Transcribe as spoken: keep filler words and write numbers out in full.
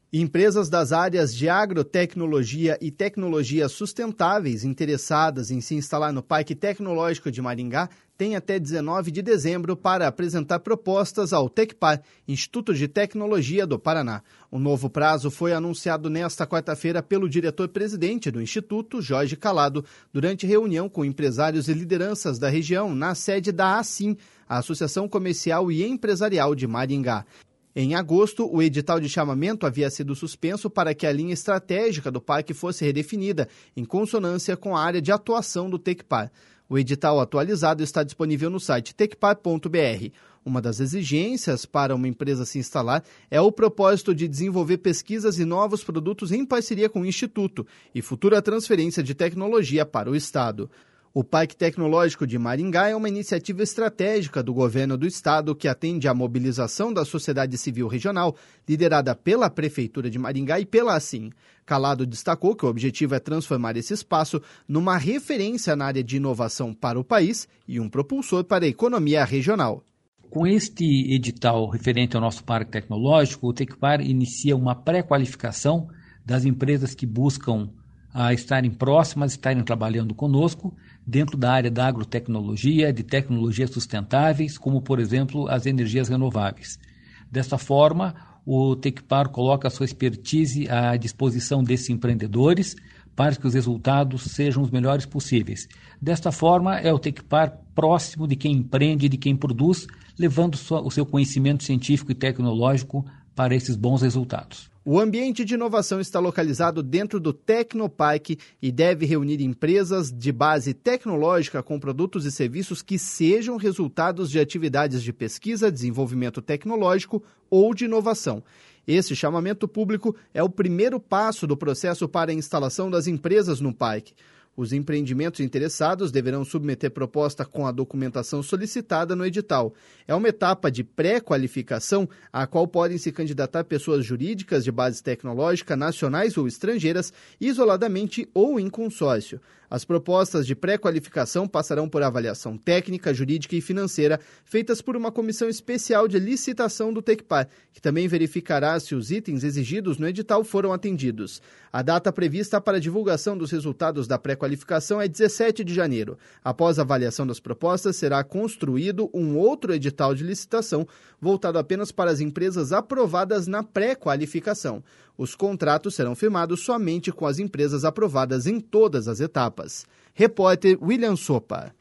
Empresas das áreas de agrotecnologia e tecnologias sustentáveis interessadas em se instalar no Parque Tecnológico de Maringá têm até dezenove de dezembro para apresentar propostas ao Tecpar, Instituto de Tecnologia do Paraná. O novo prazo foi anunciado nesta quarta-feira pelo diretor-presidente do Instituto, Jorge Calado, durante reunião com empresários e lideranças da região na sede da ASIM, a Associação Comercial e Empresarial de Maringá. Em agosto, o edital de chamamento havia sido suspenso para que a linha estratégica do parque fosse redefinida, em consonância com a área de atuação do Tecpar. O edital atualizado está disponível no site tecpar ponto b r. Uma das exigências para uma empresa se instalar é o propósito de desenvolver pesquisas e novos produtos em parceria com o Instituto e futura transferência de tecnologia para o Estado. O Parque Tecnológico de Maringá é uma iniciativa estratégica do governo do estado que atende à mobilização da sociedade civil regional, liderada pela Prefeitura de Maringá e pela ASIM. Calado destacou que o objetivo é transformar esse espaço numa referência na área de inovação para o país e um propulsor para a economia regional. Com este edital referente ao nosso Parque Tecnológico, o Tecpar inicia uma pré-qualificação das empresas que buscam a estarem próximas, estarem trabalhando conosco dentro da área da agrotecnologia, de tecnologias sustentáveis, como, por exemplo, as energias renováveis. Desta forma, o Tecpar coloca a sua expertise à disposição desses empreendedores para que os resultados sejam os melhores possíveis. Desta forma, é o Tecpar próximo de quem empreende, de quem produz, levando o seu conhecimento científico e tecnológico para esses bons resultados. O ambiente de inovação está localizado dentro do Tecnoparque e deve reunir empresas de base tecnológica com produtos e serviços que sejam resultados de atividades de pesquisa, desenvolvimento tecnológico ou de inovação. Esse chamamento público é o primeiro passo do processo para a instalação das empresas no parque. Os empreendimentos interessados deverão submeter proposta com a documentação solicitada no edital. É uma etapa de pré-qualificação à qual podem se candidatar pessoas jurídicas de base tecnológica, nacionais ou estrangeiras, isoladamente ou em consórcio. As propostas de pré-qualificação passarão por avaliação técnica, jurídica e financeira, feitas por uma comissão especial de licitação do Tecpar, que também verificará se os itens exigidos no edital foram atendidos. A data prevista para a divulgação dos resultados da pré-qualificação é dezessete de janeiro. Após a avaliação das propostas, será construído um outro edital de licitação voltado apenas para as empresas aprovadas na pré-qualificação. Os contratos serão firmados somente com as empresas aprovadas em todas as etapas. Repórter William Sopa.